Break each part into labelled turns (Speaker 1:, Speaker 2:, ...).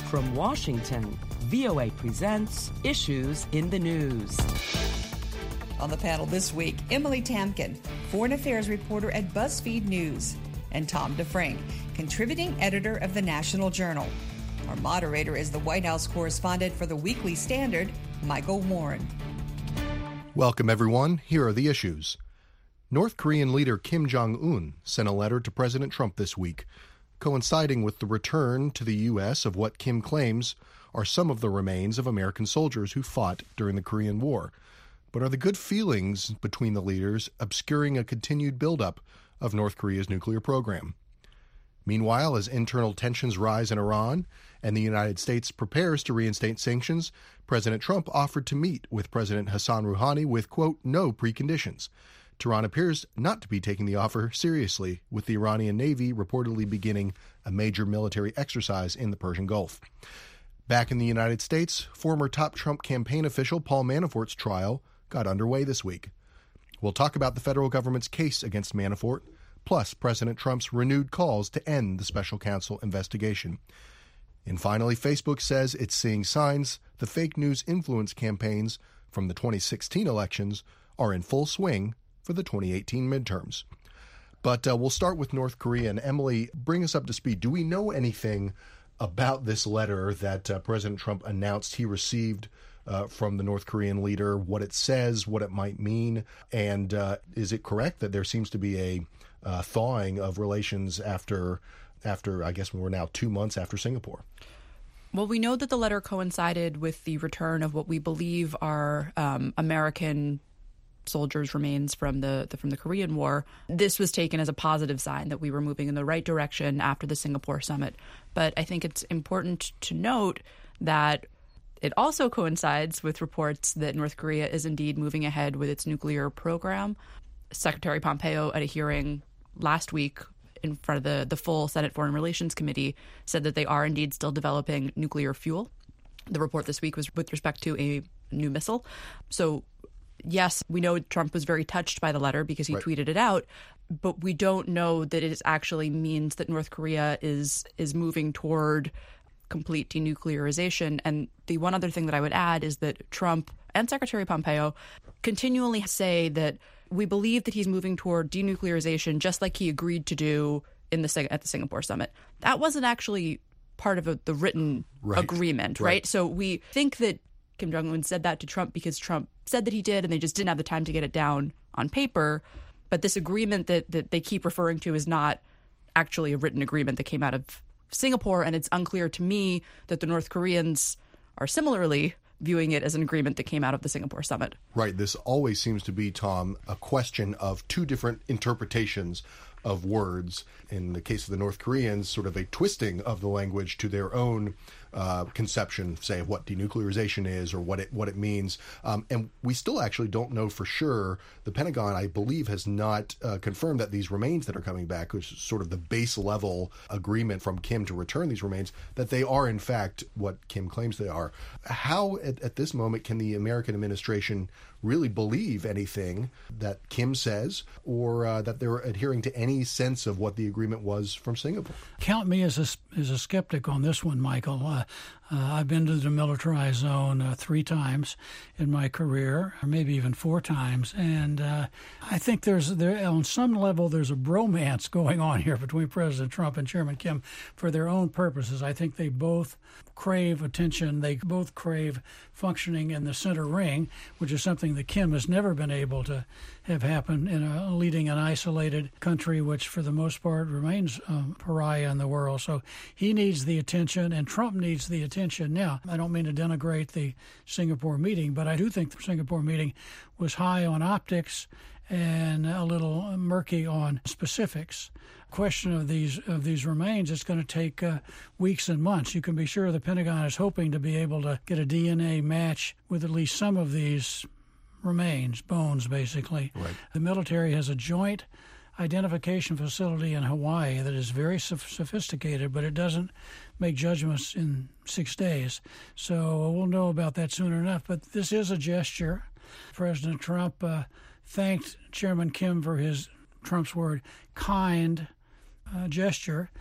Speaker 1: From Washington, VOA presents Issues in the News.
Speaker 2: On the panel this week, Emily Tamkin, foreign affairs reporter at BuzzFeed News, and Tom DeFrank, contributing editor of the National Journal. Our moderator is the White House correspondent for the Weekly Standard, Michael Warren.
Speaker 3: Welcome, everyone. Here are the issues. North Korean leader Kim Jong-un sent a letter to President Trump this week, coinciding with the return to the U.S. of what Kim claims are some of the remains of American soldiers who fought during the Korean War. But are the good feelings between the leaders obscuring a continued buildup of North Korea's nuclear program? Meanwhile, as internal tensions rise in Iran and the United States prepares to reinstate sanctions, President Trump offered to meet with President Hassan Rouhani with, quote, no preconditions. Tehran appears not to be taking the offer seriously, with the Iranian Navy reportedly beginning a major military exercise in the Persian Gulf. Back in the United States, former top Trump campaign official Paul Manafort's trial got underway this week. We'll talk about the federal government's case against Manafort, plus President Trump's renewed calls to end the special counsel investigation. And finally, Facebook says it's seeing signs the fake news influence campaigns from the 2016 elections are in full swing for the 2018 midterms. But we'll start with North Korea. And Emily, bring us up to speed. Do we know anything about this letter that President Trump announced he received from the North Korean leader, what it says, what it might mean? And is it correct that there seems to be a thawing of relations after, I guess we're now 2 months after Singapore?
Speaker 4: Well, we know that the letter coincided with the return of what we believe are American soldiers' remains from the Korean War. This was taken as a positive sign that we were moving in the right direction after the Singapore summit. But I think it's important to note that it also coincides with reports that North Korea is indeed moving ahead with its nuclear program. Secretary Pompeo, at a hearing last week in front of the full Senate Foreign Relations Committee, said that they are indeed still developing nuclear fuel. The report this week was with respect to a new missile. So, yes, we know Trump was very touched by the letter because he tweeted it out, but we don't know that it actually means that North Korea is moving toward complete denuclearization. And the one other thing that I would add is that Trump and Secretary Pompeo continually say that we believe that he's moving toward denuclearization just like he agreed to do at the Singapore summit. That wasn't actually part of the written agreement, right? So we think that Kim Jong-un said that to Trump because Trump said that he did, and they just didn't have the time to get it down on paper. But this agreement that they keep referring to is not actually a written agreement that came out of Singapore, and it's unclear to me that the North Koreans are similarly viewing it as an agreement that came out of the Singapore summit.
Speaker 3: Right. This always seems to be, Tom, a question of two different interpretations of words. In the case of the North Koreans, sort of a twisting of the language to their own conception, say, of what denuclearization is or what it means. And we still actually don't know for sure. The Pentagon, I believe, has not confirmed that these remains that are coming back, which is sort of the base level agreement from Kim to return these remains, that they are, in fact, what Kim claims they are. How, at this moment, can the American administration really believe anything that Kim says or that they're adhering to any sense of what the agreement was from Singapore?
Speaker 5: Count me as a skeptic on this one, Michael. I've been to the demilitarized zone 3 times in my career, or maybe even 4 times, and I think on some level there's a bromance going on here between President Trump and Chairman Kim for their own purposes. I think they both crave attention. They both crave functioning in the center ring, which is something that Kim has never been able to have happen in leading an isolated country, which for the most part remains a pariah in the world. So he needs the attention, and Trump needs the attention. Now, I don't mean to denigrate the Singapore meeting, but I do think the Singapore meeting was high on optics and a little murky on specifics. Question of these remains, it's going to take weeks and months. You can be sure the Pentagon is hoping to be able to get a DNA match with at least some of these remains, bones basically.
Speaker 3: Right.
Speaker 5: The military has a joint identification facility in Hawaii that is very sophisticated, but it doesn't make judgments in 6 days. So we'll know about that soon enough. But this is a gesture. President Trump thanked Chairman Kim for his, Trump's word, kind gesture.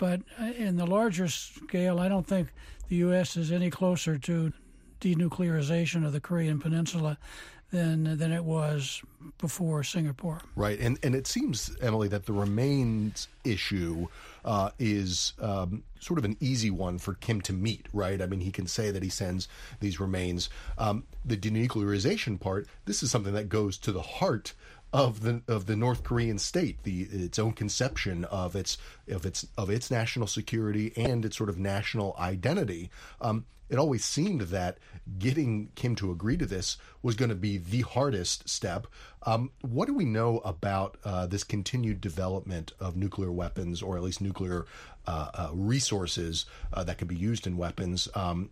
Speaker 5: But in the larger scale, I don't think the U.S. is any closer to denuclearization of the Korean Peninsula than it was before Singapore.
Speaker 3: Right, and it seems, Emily, that the remains issue is sort of an easy one for Kim to meet, right? I mean, he can say that he sends these remains. The denuclearization part, this is something that goes to the heart of the North Korean state, its own conception of its national security and its sort of national identity. It always seemed that getting Kim to agree to this was going to be the hardest step. What do we know about this continued development of nuclear weapons, or at least nuclear resources that can be used in weapons?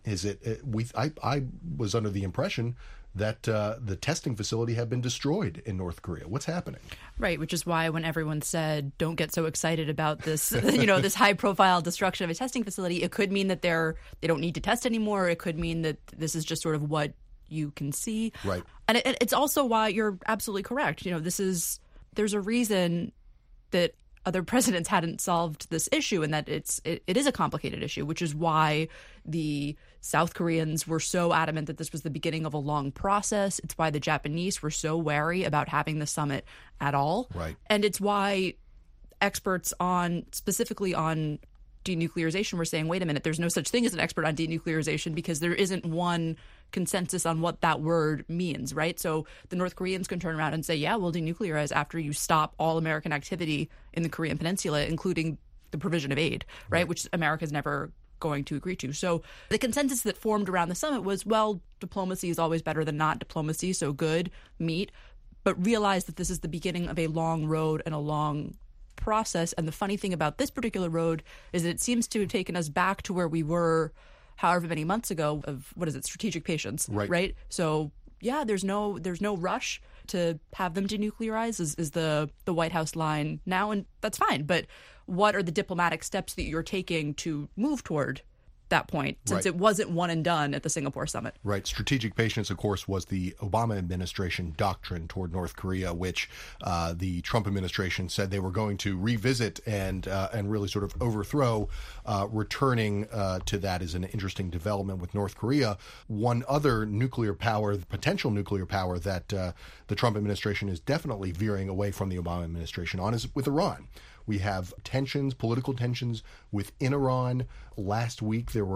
Speaker 3: I was under the impression that the testing facility had been destroyed in North Korea. What's happening?
Speaker 4: Right, which is why when everyone said, don't get so excited about this, this high-profile destruction of a testing facility, it could mean that they don't need to test anymore. It could mean that this is just sort of what you can see.
Speaker 3: Right.
Speaker 4: And it's also why you're absolutely correct. There's a reason that other presidents hadn't solved this issue, and that it is a complicated issue, which is why the South Koreans were so adamant that this was the beginning of a long process. It's why the Japanese were so wary about having the summit at all.
Speaker 3: Right.
Speaker 4: And it's why experts specifically on denuclearization were saying, wait a minute, there's no such thing as an expert on denuclearization, because there isn't one consensus on what that word means, right? So the North Koreans can turn around and say, yeah, we'll denuclearize after you stop all American activity in the Korean Peninsula, including the provision of aid, right? Which America's never going to agree to. So the consensus that formed around the summit was, well, diplomacy is always better than not diplomacy, so good, meet, but realize that this is the beginning of a long road and a long process. And the funny thing about this particular road is that it seems to have taken us back to where we were however many months ago of, strategic patience, right? So yeah, there's no rush to have them denuclearize is the White House line now, and that's fine. But what are the diplomatic steps that you're taking to move toward that point, since it wasn't one and done at the Singapore summit? Right.
Speaker 3: Strategic patience, of course, was the Obama administration doctrine toward North Korea, which the Trump administration said they were going to revisit and really sort of overthrow. Returning to that is an interesting development with North Korea. One other nuclear power, potential nuclear power that the Trump administration is definitely veering away from the Obama administration on is with Iran. We have tensions, political tensions within Iran. Last week there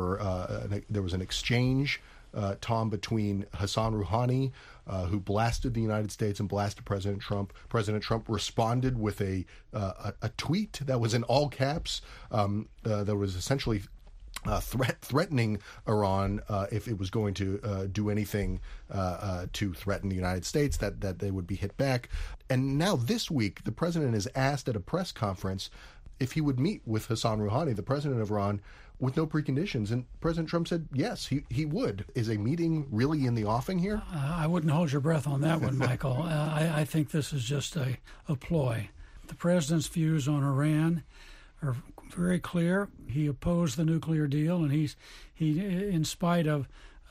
Speaker 3: was an exchange, Tom, between Hassan Rouhani, who blasted the United States and blasted President Trump. President Trump responded with a tweet that was in all caps that was essentially threatening Iran if it was going to do anything to threaten the United States, that they would be hit back. And now this week, the president is asked at a press conference if he would meet with Hassan Rouhani, the president of Iran, with no preconditions. And President Trump said, yes, he would. Is a meeting really in the offing here?
Speaker 5: I wouldn't hold your breath on that one, Michael. I think this is just a ploy. The president's views on Iran are very clear. He opposed the nuclear deal, and he in spite of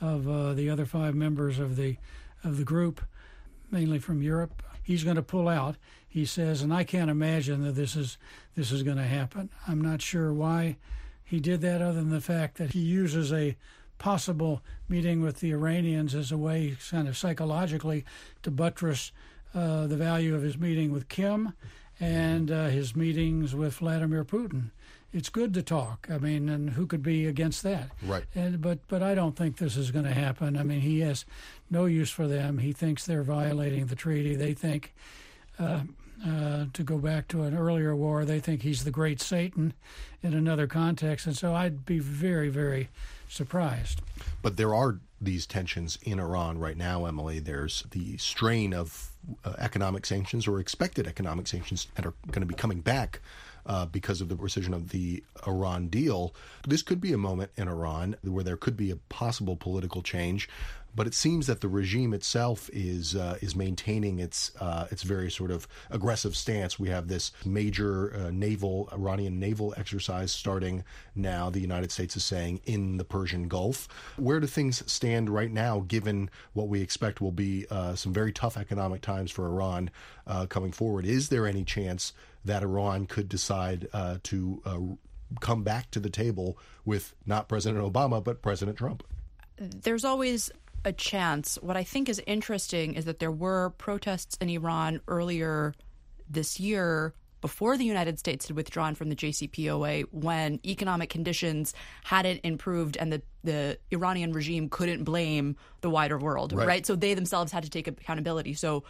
Speaker 5: the other 5 members of the group, mainly from Europe, he's going to pull out. He says, and I can't imagine that this is going to happen. I'm not sure why he did that, other than the fact that he uses a possible meeting with the Iranians as a way, kind of psychologically, to buttress the value of his meeting with Kim and his meetings with Vladimir Putin. It's good to talk. I mean, and who could be against that?
Speaker 3: Right.
Speaker 5: But I don't think this is going to happen. I mean, he has no use for them. He thinks they're violating the treaty. They think, to go back to an earlier war, they think he's the great Satan in another context. And so I'd be very, very surprised.
Speaker 3: But there are these tensions in Iran right now, Emily. There's the strain of economic sanctions, or expected economic sanctions, that are going to be coming back because of the rescission of the Iran deal. This could be a moment in Iran where there could be a possible political change, but it seems that the regime itself is maintaining its very sort of aggressive stance. We have this major Iranian naval exercise starting now, the United States is saying, in the Persian Gulf. Where do things stand right now, given what we expect will be some very tough economic times for Iran coming forward? Is there any chance that Iran could decide to come back to the table with not President Obama, but President Trump?
Speaker 4: There's always a chance. What I think is interesting is that there were protests in Iran earlier this year before the United States had withdrawn from the JCPOA, when economic conditions hadn't improved and the Iranian regime couldn't blame the wider world, right? So they themselves had to take accountability. So,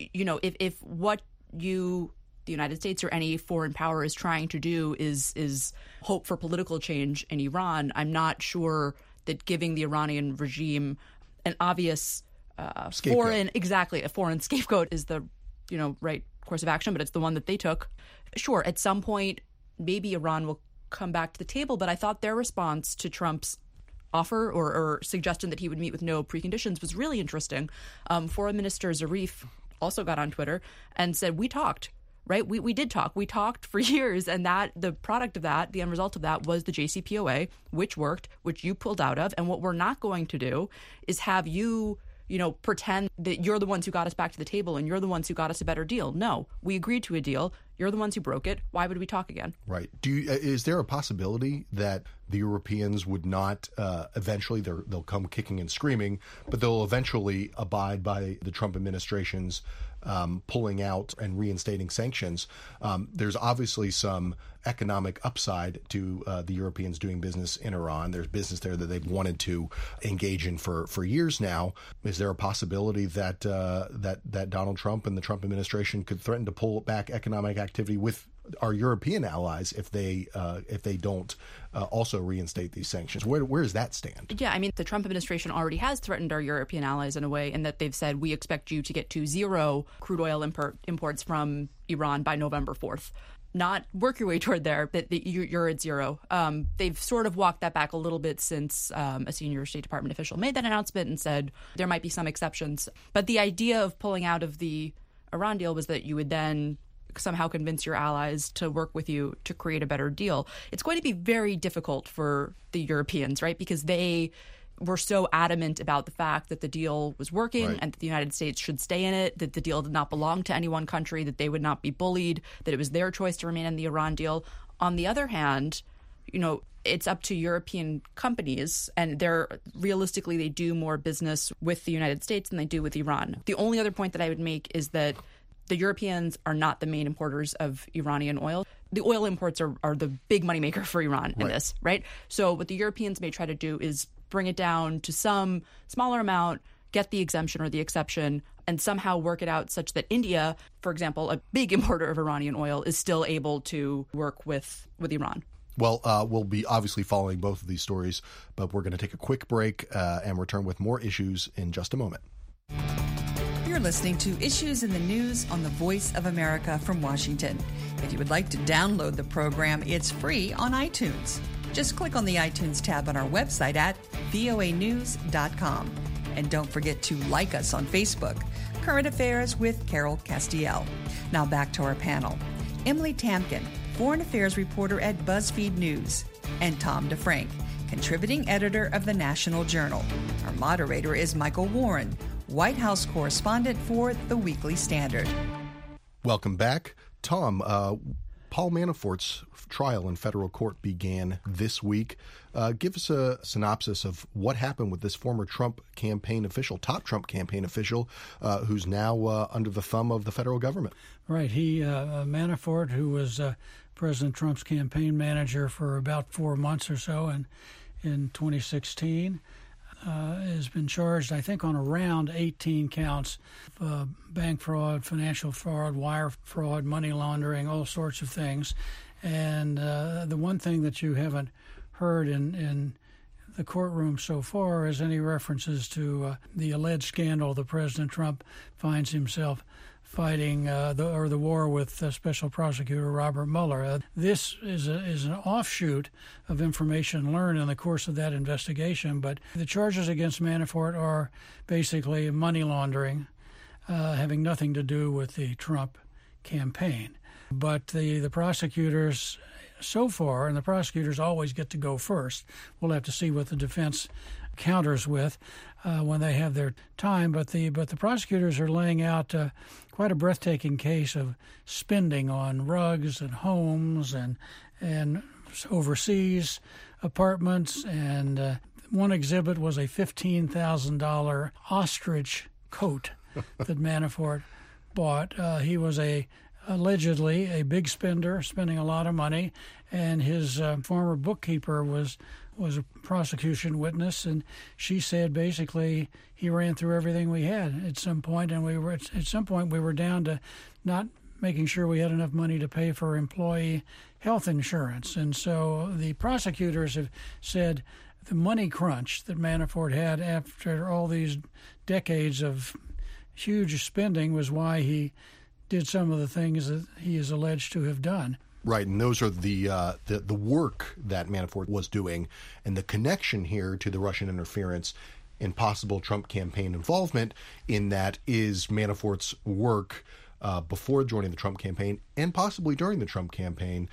Speaker 4: if what the United States or any foreign power is trying to do is hope for political change in Iran, I'm not sure that giving the Iranian regime an obvious foreign scapegoat is the right course of action, but it's the one that they took. Sure, at some point, maybe Iran will come back to the table, but I thought their response to Trump's offer or suggestion that he would meet with no preconditions was really interesting. Foreign Minister Zarif also got on Twitter and said, we talked, right? We did talk. We talked for years, and that the product of that, the end result of that was the JCPOA, which worked, which you pulled out of. And what we're not going to do is have you pretend that you're the ones who got us back to the table and you're the ones who got us a better deal. No, we agreed to a deal. You're the ones who broke it. Why would we talk again? Right.
Speaker 3: Is there a possibility that the Europeans would not eventually, they'll come kicking and screaming, but they'll eventually abide by the Trump administration's pulling out and reinstating sanctions? There's obviously some economic upside to the Europeans doing business in Iran. There's business there that they've wanted to engage in for years now. Is there a possibility that that Donald Trump and the Trump administration could threaten to pull back economic activity with our European allies if they don't also reinstate these sanctions? Where does that stand?
Speaker 4: Yeah, I mean, the Trump administration already has threatened our European allies in a way, in that they've said, we expect you to get to zero crude oil imports from Iran by November 4th. Not work your way toward there, but you're at zero. They've sort of walked that back a little bit since a senior State Department official made that announcement and said there might be some exceptions. But the idea of pulling out of the Iran deal was that you would then somehow convince your allies to work with you to create a better deal. It's going to be very difficult for the Europeans, right? Because they were so adamant about the fact that the deal was working and that the United States should stay in it, that the deal did not belong to any one country, that they would not be bullied, that it was their choice to remain in the Iran deal. On the other hand, it's up to European companies, and realistically they do more business with the United States than they do with Iran. The only other point that I would make is that the Europeans are not the main importers of Iranian oil. The oil imports are the big moneymaker for Iran in this, right? So what the Europeans may try to do is bring it down to some smaller amount, get the exemption or the exception, and somehow work it out such that India, for example, a big importer of Iranian oil, is still able to work with Iran.
Speaker 3: Well, we'll be obviously following both of these stories, but we're going to take a quick break and return with more issues in just a moment.
Speaker 2: You're listening to Issues in the News on the Voice of America from Washington. If you would like to download the program, it's free on iTunes. Just click on the iTunes tab on our website at voanews.com. And don't forget to like us on Facebook. Current Affairs with Carol Castiel. Now back to our panel. Emily Tamkin, Foreign Affairs reporter at BuzzFeed News, and Tom DeFrank, contributing editor of the National Journal. Our moderator is Michael Warren, White House correspondent for The Weekly Standard.
Speaker 3: Welcome back. Tom, Paul Manafort's trial in federal court began this week. Give us a synopsis of what happened with this former Trump campaign official, top Trump campaign official, who's now under the thumb of the federal government. Right.
Speaker 5: Manafort, who was President Trump's campaign manager for about 4 months or so in 2016, has been charged, I think, on around 18 counts of bank fraud, financial fraud, wire fraud, money laundering, all sorts of things. And the one thing that you haven't heard in the courtroom so far is any references to the alleged scandal that President Trump finds himself fighting the war with Special Prosecutor Robert Mueller. This is an offshoot of information learned in the course of that investigation, but the charges against Manafort are basically money laundering, having nothing to do with the Trump campaign. But the prosecutors so far, and the prosecutors always get to go first, we'll have to see what the defense counters with when they have their time, but the prosecutors are laying out quite a breathtaking case of spending on rugs and homes and overseas apartments, and one exhibit was a $15,000 ostrich coat that Manafort bought. He was allegedly a big spender, spending a lot of money, and his former bookkeeper was a prosecution witness, and she said basically he ran through everything we had at some point, and we were down to not making sure we had enough money to pay for employee health insurance. And so the prosecutors have said the money crunch that Manafort had after all these decades of huge spending was why he did some of the things that he is alleged to have done.
Speaker 3: Right, and those are the work that Manafort was doing, and the connection here to the Russian interference and possible Trump campaign involvement in that is Manafort's work before joining the Trump campaign and possibly during the Trump campaign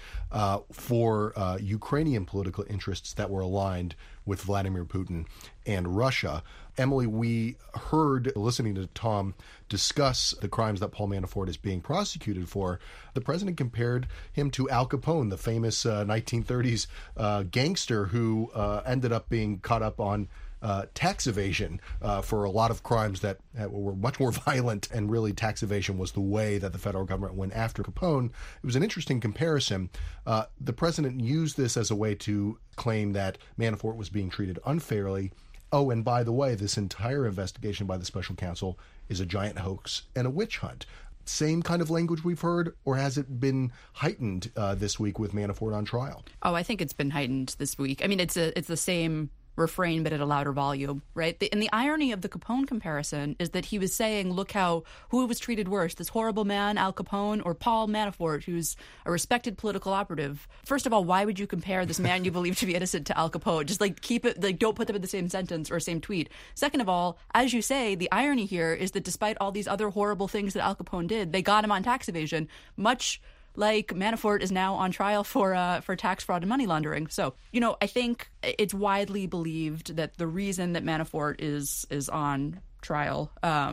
Speaker 3: for Ukrainian political interests that were aligned with Vladimir Putin and Russia. Emily, we heard, listening to Tom discuss the crimes that Paul Manafort is being prosecuted for, the president compared him to Al Capone, the famous 1930s gangster who ended up being caught up on tax evasion for a lot of crimes that were much more violent, and really tax evasion was the way that the federal government went after Capone. It was an interesting comparison. The president used this as a way to claim that Manafort was being treated unfairly. Oh, and by the way, this entire investigation by the special counsel is a giant hoax and a witch hunt. Same kind of language we've heard, or has it been heightened this week with Manafort on trial?
Speaker 4: Oh, I think it's been heightened this week. I mean, it's the same refrain, but at a louder volume, right? And the irony of the Capone comparison is that he was saying, look who was treated worse, this horrible man, Al Capone, or Paul Manafort, who's a respected political operative. First of all, why would you compare this man you believe to be innocent to Al Capone? Just keep it, don't put them in the same sentence or same tweet. Second of all, as you say, the irony here is that despite all these other horrible things that Al Capone did, they got him on tax evasion, much like Manafort is now on trial for tax fraud and money laundering. So, I think it's widely believed that the reason that Manafort is on trial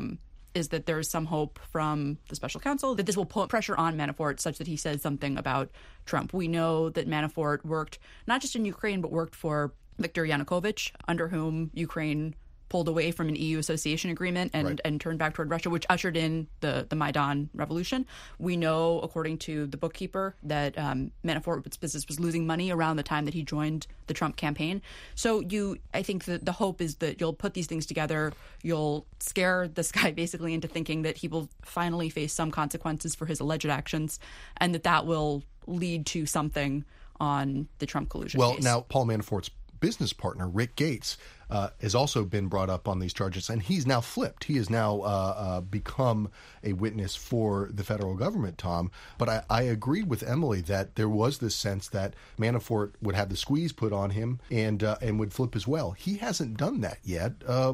Speaker 4: is that there's some hope from the special counsel that this will put pressure on Manafort such that he says something about Trump. We know that Manafort worked not just in Ukraine, but worked for Viktor Yanukovych, under whom Ukraine pulled away from an EU association agreement and turned back toward Russia, which ushered in the Maidan revolution. We know, according to the bookkeeper, that Manafort's business was losing money around the time that he joined the Trump campaign. So I think that the hope is that you'll put these things together, you'll scare this guy basically into thinking that he will finally face some consequences for his alleged actions, and that will lead to something on the Trump collusion case.
Speaker 3: Well, now, Paul Manafort's business partner, Rick Gates, has also been brought up on these charges, and he's now flipped. He has now become a witness for the federal government, Tom. But I agreed with Emily that there was this sense that Manafort would have the squeeze put on him and would flip as well. He hasn't done that yet. How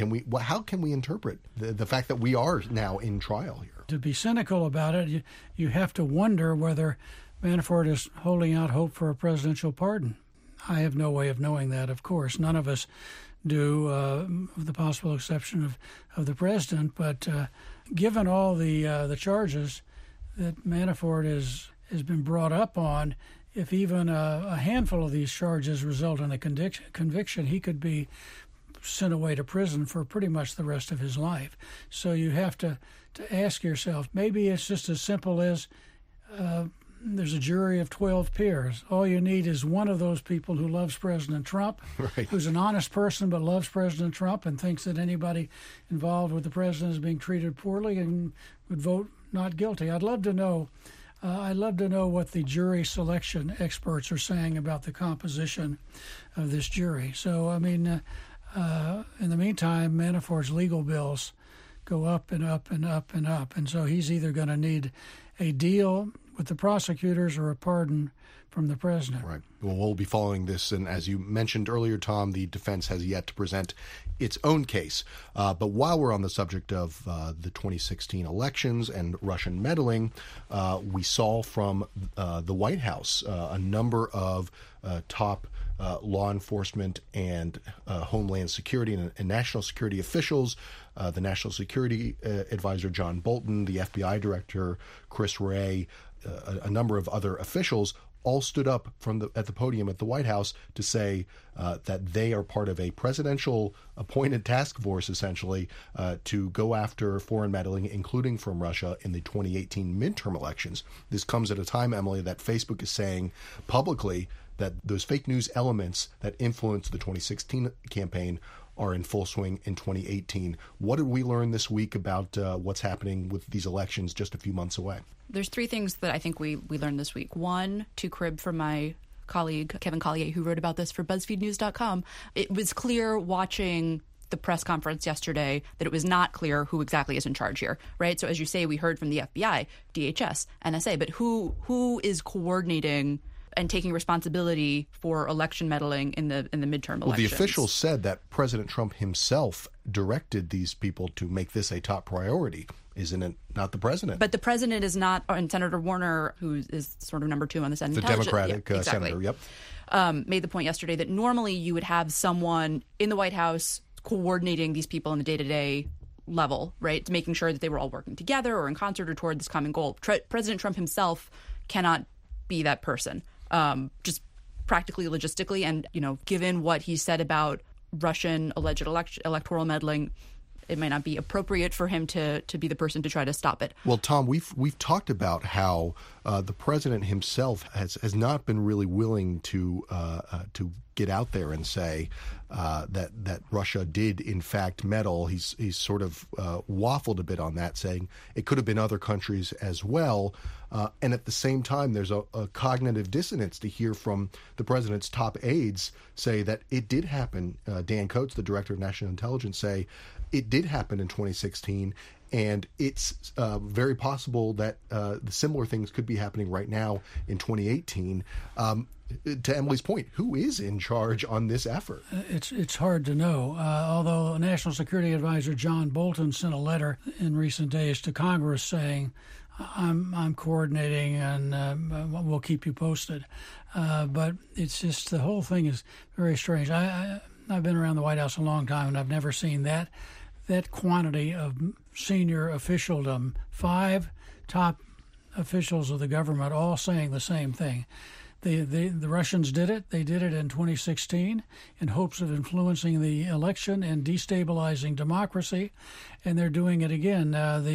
Speaker 3: can we interpret the fact that we are now in trial here?
Speaker 5: To be cynical about it, you have to wonder whether Manafort is holding out hope for a presidential pardon. I have no way of knowing that, of course. None of us do, with the possible exception of the president. But given all the charges that Manafort has been brought up on, if even a handful of these charges result in a conviction, he could be sent away to prison for pretty much the rest of his life. So you have to ask yourself, maybe it's just as simple as there's a jury of 12 peers. All you need is one of those people who loves President Trump, right, who's an honest person but loves President Trump and thinks that anybody involved with the president is being treated poorly and would vote not guilty. I'd love to know what the jury selection experts are saying about the composition of this jury. So, I mean, in the meantime, Manafort's legal bills go up and up and up and up. And so he's either going to need a deal with the prosecutors or a pardon from the president.
Speaker 3: Right. Well, we'll be following this. And as you mentioned earlier, Tom, the defense has yet to present its own case. But while we're on the subject of the 2016 elections and Russian meddling, we saw from the White House a number of top law enforcement and Homeland Security and national security officials, the National Security Advisor John Bolton, the FBI Director Chris Wray, a number of other officials, all stood up at the podium at the White House to say that they are part of a presidential appointed task force, essentially, to go after foreign meddling, including from Russia, in the 2018 midterm elections. This comes at a time, Emily, that Facebook is saying publicly that those fake news elements that influenced the 2016 campaign are in full swing in 2018. What did we learn this week about what's happening with these elections just a few months away?
Speaker 4: There's three things that I think we learned this week. One, to crib from my colleague, Kevin Collier, who wrote about this for BuzzFeedNews.com, it was clear watching the press conference yesterday that it was not clear who exactly is in charge here, right? So as you say, we heard from the FBI, DHS, NSA, but who is coordinating and taking responsibility for election meddling in the midterm elections?
Speaker 3: Well, the officials said that President Trump himself directed these people to make this a top priority. Isn't it not the president?
Speaker 4: But the president is not, and Senator Warner, who is sort of number two on the Senate,
Speaker 3: the Democratic
Speaker 4: exactly.
Speaker 3: senator, yep.
Speaker 4: Made the point yesterday that normally you would have someone in the White House coordinating these people on the day-to-day level, right, making sure that they were all working together or in concert or toward this common goal. President Trump himself cannot be that person. Just practically, logistically, and, given what he said about Russian alleged electoral meddling, it might not be appropriate for him to be the person to try to stop it.
Speaker 3: Well, Tom, we've talked about how the president himself has not been really willing to get out there and say that Russia did in fact meddle. He's sort of waffled a bit on that, saying it could have been other countries as well. And at the same time, there's a cognitive dissonance to hear from the president's top aides say that it did happen. Dan Coats, the director of national intelligence, say it did happen in 2016. And it's very possible that the similar things could be happening right now in 2018. To Emily's point, who is in charge on this effort?
Speaker 5: It's hard to know. Although National Security Advisor John Bolton sent a letter in recent days to Congress saying, I'm coordinating and we'll keep you posted. But it's just, the whole thing is very strange. I've been around the White House a long time, and I've never seen that quantity of senior officialdom, 5 top officials of the government all saying the same thing. The Russians did it. They did it in 2016 in hopes of influencing the election and destabilizing democracy, and they're doing it again.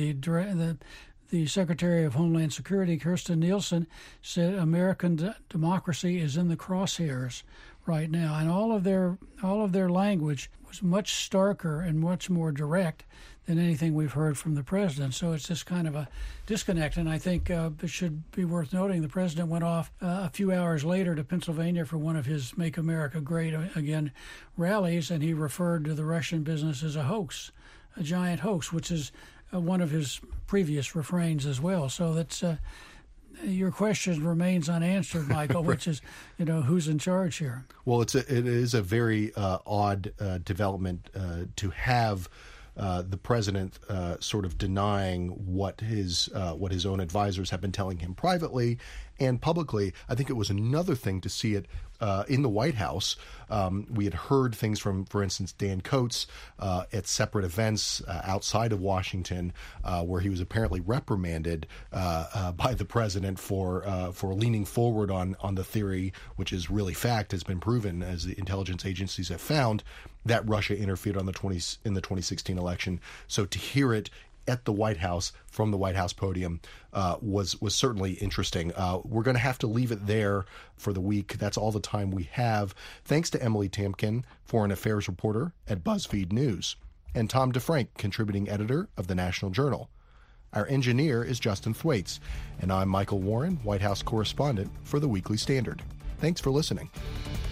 Speaker 5: The Secretary of Homeland Security, Kirstjen Nielsen, said American democracy is in the crosshairs right now, and all of their language was much starker and much more direct than anything we've heard from the president. So it's just kind of a disconnect, and I think it should be worth noting the president went off a few hours later to Pennsylvania for one of his Make America Great Again rallies, and he referred to the Russian business as a hoax, a giant hoax, which is one of his previous refrains as well. So that's your question remains unanswered, Michael, which is, who's in charge here? Well,
Speaker 3: it is a very odd development to have the president sort of denying what his own advisors have been telling him privately and publicly. I think it was another thing to see it in the White House. We had heard things from, for instance, Dan Coats at separate events outside of Washington, where he was apparently reprimanded by the president for leaning forward on the theory, which is really fact, has been proven, as the intelligence agencies have found, that Russia interfered in the 2016 election. So to hear it at the White House from the White House podium was certainly interesting. We're going to have to leave it there for the week. That's all the time we have. Thanks to Emily Tamkin, foreign affairs reporter at BuzzFeed News, and Tom DeFrank, contributing editor of the National Journal. Our engineer is Justin Thwaites, and I'm Michael Warren, White House correspondent for the Weekly Standard. Thanks for listening.